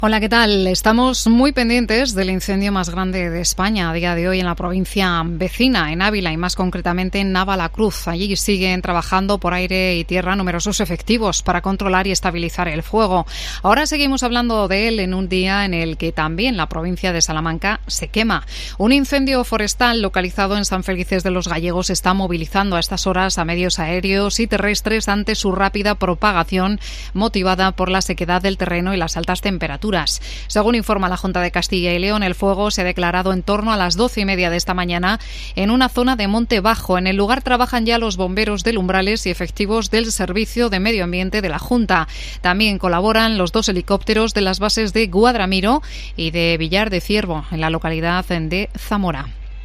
Hola, ¿qué tal? Estamos muy pendientes del incendio más grande de España a día de hoy en la provincia vecina, en Ávila y más concretamente en Navalacruz. Allí siguen trabajando por aire y tierra numerosos efectivos para controlar y estabilizar el fuego. Ahora seguimos hablando de él en un día en el que también la provincia de Salamanca se quema. Un incendio forestal localizado en San Felices de los Gallegos está movilizando a estas horas a medios aéreos y terrestres ante su rápida propagación motivada por la sequedad del terreno y las altas temperaturas. Según informa la Junta de Castilla y León, el fuego se ha declarado en torno a las 12:30 de esta mañana en una zona de Monte Bajo. En el lugar trabajan ya los bomberos del Umbrales y efectivos del Servicio de Medio Ambiente de la Junta. También colaboran los 2 helicópteros de las bases de Guadramiro y de Villar de Ciervo, en la localidad de Zamora.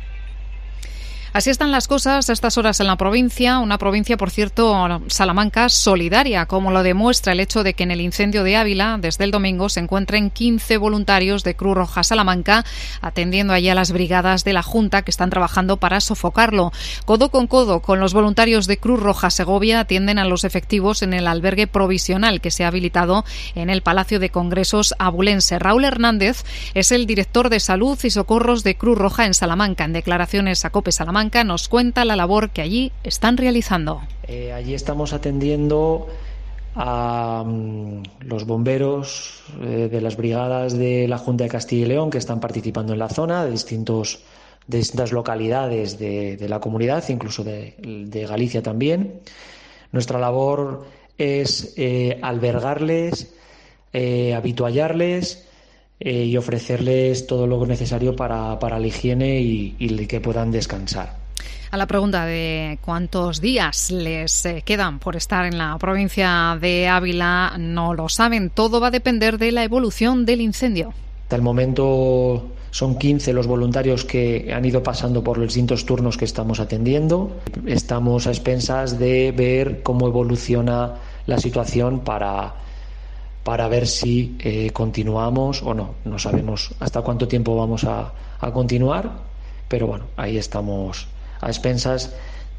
Así están las cosas a estas horas en la provincia, una provincia, por cierto, Salamanca, solidaria, como lo demuestra el hecho de que en el incendio de Ávila, desde el domingo, se encuentren 15 voluntarios de Cruz Roja Salamanca atendiendo allí a las brigadas de la Junta que están trabajando para sofocarlo. Codo con los voluntarios de Cruz Roja Segovia atienden a los efectivos en el albergue provisional que se ha habilitado en el Palacio de Congresos abulense. Raúl Hernández es el director de Salud y Socorros de Cruz Roja en Salamanca. En declaraciones a COPE Salamanca nos cuenta la labor que allí están realizando. Allí estamos atendiendo a los bomberos de las brigadas de la Junta de Castilla y León que están participando en la zona, de distintas localidades de la comunidad, incluso de Galicia también. Nuestra labor es albergarles, habituallarles y ofrecerles todo lo necesario para la higiene y que puedan descansar. A la pregunta de cuántos días les quedan por estar en la provincia de Ávila, no lo saben. Todo va a depender de la evolución del incendio. Hasta el momento son 15 los voluntarios que han ido pasando por los distintos turnos que estamos atendiendo. Estamos a expensas de ver cómo evoluciona la situación para ver si continuamos o no. No sabemos hasta cuánto tiempo vamos a continuar, pero bueno, ahí estamos a expensas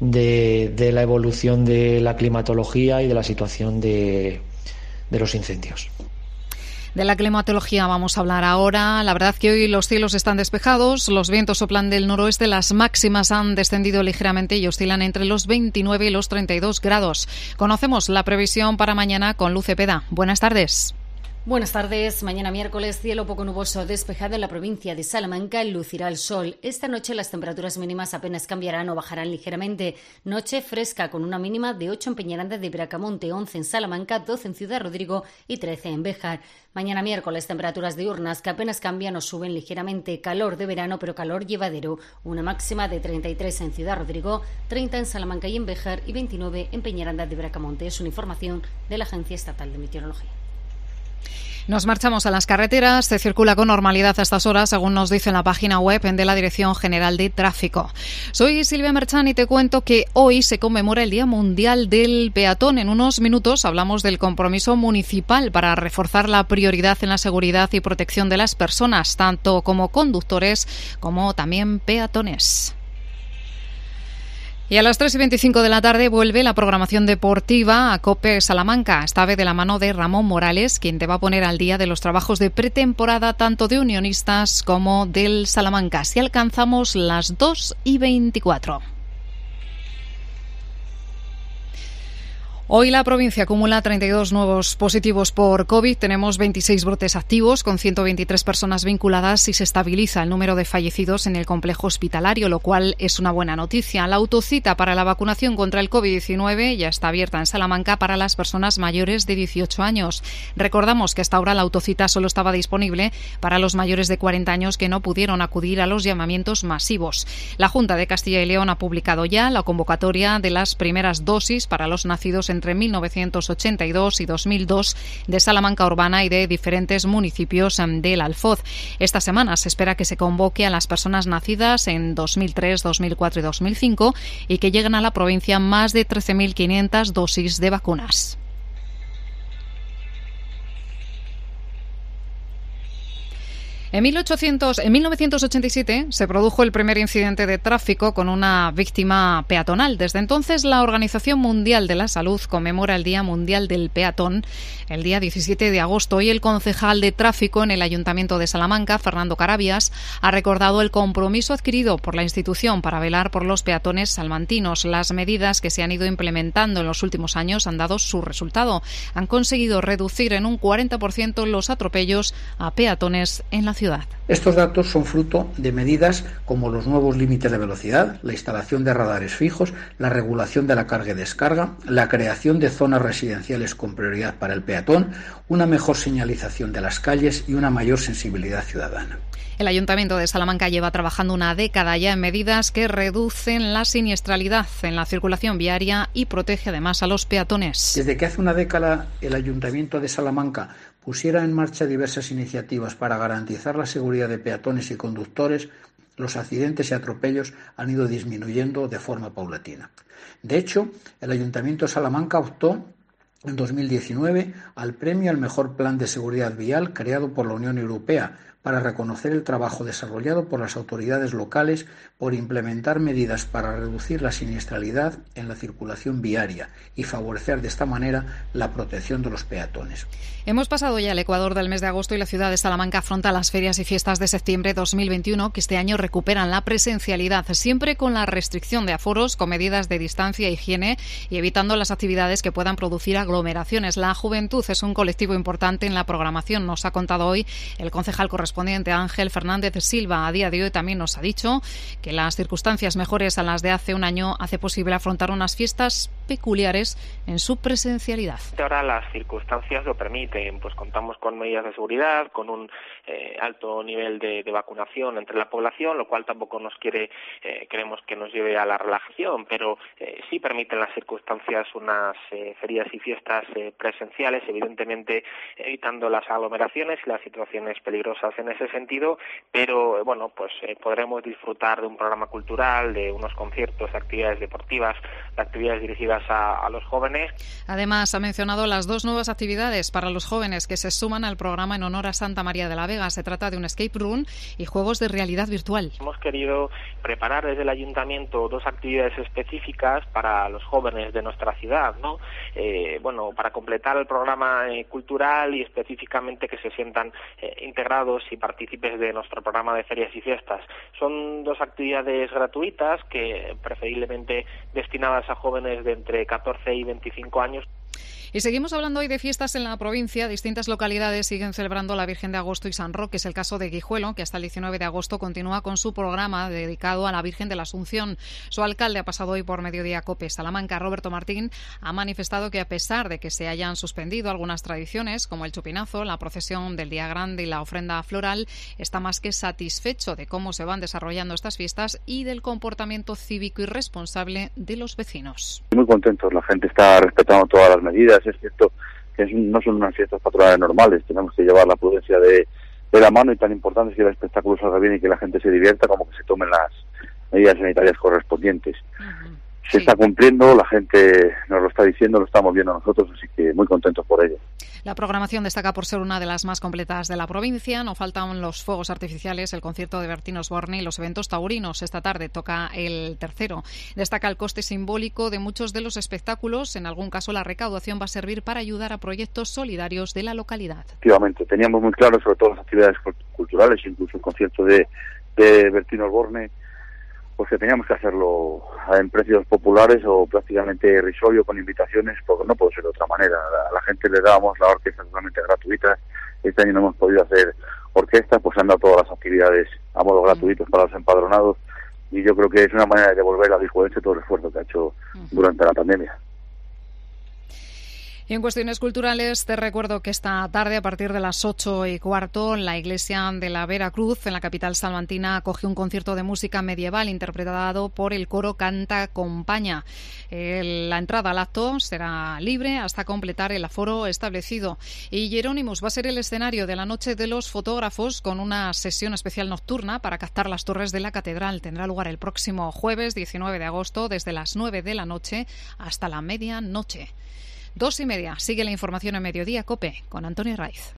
de la evolución de la climatología y de la situación de los incendios. De la climatología vamos a hablar ahora. La verdad que hoy los cielos están despejados, los vientos soplan del noroeste, las máximas han descendido ligeramente y oscilan entre los 29 y los 32 grados. Conocemos la previsión para mañana con Luz Cepeda. Buenas tardes. Buenas tardes. Mañana miércoles, cielo poco nuboso despejado en la provincia de Salamanca, lucirá el sol. Esta noche las temperaturas mínimas apenas cambiarán o bajarán ligeramente. Noche fresca con una mínima de 8 en Peñaranda de Bracamonte, 11 en Salamanca, 12 en Ciudad Rodrigo y 13 en Béjar. Mañana miércoles temperaturas diurnas que apenas cambian o suben ligeramente. Calor de verano pero calor llevadero. Una máxima de 33 en Ciudad Rodrigo, 30 en Salamanca y en Béjar y 29 en Peñaranda de Bracamonte. Es una información de la Agencia Estatal de Meteorología. Nos marchamos a las carreteras. Se circula con normalidad a estas horas, según nos dice en la página web de la Dirección General de Tráfico. Soy Silvia Merchán y te cuento que hoy se conmemora el Día Mundial del Peatón. En unos minutos hablamos del compromiso municipal para reforzar la prioridad en la seguridad y protección de las personas, tanto como conductores como también peatones. Y a las 3:25 de la tarde vuelve la programación deportiva a COPE Salamanca, esta vez de la mano de Ramón Morales, quien te va a poner al día de los trabajos de pretemporada tanto de Unionistas como del Salamanca. Si alcanzamos las 2:24. Hoy la provincia acumula 32 nuevos positivos por COVID. Tenemos 26 brotes activos con 123 personas vinculadas y se estabiliza el número de fallecidos en el complejo hospitalario, lo cual es una buena noticia. La autocita para la vacunación contra el COVID-19 ya está abierta en Salamanca para las personas mayores de 18 años. Recordamos que hasta ahora la autocita solo estaba disponible para los mayores de 40 años que no pudieron acudir a los llamamientos masivos. La Junta de Castilla y León ha publicado ya la convocatoria de las primeras dosis para los nacidos entre 1982 y 2002 de Salamanca Urbana y de diferentes municipios del Alfoz. Esta semana se espera que se convoque a las personas nacidas en 2003, 2004 y 2005 y que lleguen a la provincia más de 13.500 dosis de vacunas. En 1987 se produjo el primer incidente de tráfico con una víctima peatonal. Desde entonces, la Organización Mundial de la Salud conmemora el Día Mundial del Peatón el día 17 de agosto y el concejal de tráfico en el Ayuntamiento de Salamanca, Fernando Carabias, ha recordado el compromiso adquirido por la institución para velar por los peatones salmantinos. Las medidas que se han ido implementando en los últimos años han dado su resultado. Han conseguido reducir en un 40% los atropellos a peatones en la ciudad. Estos datos son fruto de medidas como los nuevos límites de velocidad, la instalación de radares fijos, la regulación de la carga y descarga, la creación de zonas residenciales con prioridad para el peatón, una mejor señalización de las calles y una mayor sensibilidad ciudadana. El Ayuntamiento de Salamanca lleva trabajando una década ya en medidas que reducen la siniestralidad en la circulación viaria y protege además a los peatones. Desde que hace una década el Ayuntamiento de Salamanca pusiera en marcha diversas iniciativas para garantizar la seguridad de peatones y conductores, los accidentes y atropellos han ido disminuyendo de forma paulatina. De hecho, el Ayuntamiento de Salamanca optó en 2019 al premio al mejor plan de seguridad vial creado por la Unión Europea para reconocer el trabajo desarrollado por las autoridades locales por implementar medidas para reducir la siniestralidad en la circulación viaria y favorecer de esta manera la protección de los peatones. Hemos pasado ya el ecuador del mes de agosto y la ciudad de Salamanca afronta las ferias y fiestas de septiembre 2021 que este año recuperan la presencialidad, siempre con la restricción de aforos, con medidas de distancia e higiene y evitando las actividades que puedan producir aglomeraciones. La juventud es un colectivo importante en la programación, nos ha contado hoy el concejal correspondiente Ángel Fernández Silva. A día de hoy también nos ha dicho que las circunstancias mejores a las de hace un año hace posible afrontar unas fiestas peculiares en su presencialidad. Ahora las circunstancias lo permiten, pues contamos con medidas de seguridad, con un alto nivel de vacunación entre la población, lo cual tampoco queremos que nos lleve a la relajación, pero sí permiten las circunstancias unas ferias y fiestas presenciales, evidentemente evitando las aglomeraciones y las situaciones peligrosas en ese sentido, pero bueno, pues podremos disfrutar de un programa cultural, de unos conciertos, actividades deportivas, de actividades dirigidas a los jóvenes. Además, ha mencionado las dos nuevas actividades para los jóvenes que se suman al programa en honor a Santa María de la Vega. Se trata de un escape room y juegos de realidad virtual. Hemos querido preparar desde el Ayuntamiento dos actividades específicas para los jóvenes de nuestra ciudad, ¿no? Para completar el programa cultural y específicamente que se sientan integrados y partícipes de nuestro programa de ferias y fiestas. Son dos actividades gratuitas que preferiblemente destinadas a jóvenes de entre 14 y 25 años. Y seguimos hablando hoy de fiestas en la provincia. Distintas localidades siguen celebrando la Virgen de Agosto y San Roque. Es el caso de Guijuelo, que hasta el 19 de agosto continúa con su programa dedicado a la Virgen de la Asunción. Su alcalde ha pasado hoy por Mediodía COPE. Salamanca, Roberto Martín, ha manifestado que a pesar de que se hayan suspendido algunas tradiciones, como el chupinazo, la procesión del Día Grande y la ofrenda floral, está más que satisfecho de cómo se van desarrollando estas fiestas y del comportamiento cívico y responsable de los vecinos. Muy contentos, la gente está respetando todas las medidas. Es cierto que no son unas fiestas patronales normales, tenemos que llevar la prudencia de la mano y tan importante es que el espectáculo salga bien y que la gente se divierta como que se tomen las medidas sanitarias correspondientes. Se está cumpliendo, la gente nos lo está diciendo, lo estamos viendo nosotros, así que muy contentos por ello. La programación destaca por ser una de las más completas de la provincia. No faltan los fuegos artificiales, el concierto de Bertín Osborne y los eventos taurinos. Esta tarde toca el tercero. Destaca el coste simbólico de muchos de los espectáculos. En algún caso, la recaudación va a servir para ayudar a proyectos solidarios de la localidad. Efectivamente, teníamos muy claro sobre todo las actividades culturales, incluso el concierto de Bertín Osborne, pues que teníamos que hacerlo en precios populares o prácticamente irrisorio con invitaciones, porque no puede ser de otra manera. A la gente le dábamos la orquesta totalmente gratuita. Este año no hemos podido hacer orquesta, pues han dado todas las actividades a modo gratuitos para los empadronados y yo creo que es una manera de devolver a Guijuelense todo el esfuerzo que ha hecho durante la pandemia. Y en cuestiones culturales te recuerdo que esta tarde a partir de las 8:15 la iglesia de la Veracruz en la capital salmantina acoge un concierto de música medieval interpretado por el coro Canta Compaña. La entrada al acto será libre hasta completar el aforo establecido. Y Jerónimos va a ser el escenario de la Noche de los Fotógrafos con una sesión especial nocturna para captar las torres de la catedral. Tendrá lugar el próximo jueves 19 de agosto desde las 9 de la noche hasta la medianoche. 2:30. Sigue la información en Mediodía COPE con Antonio Raiz.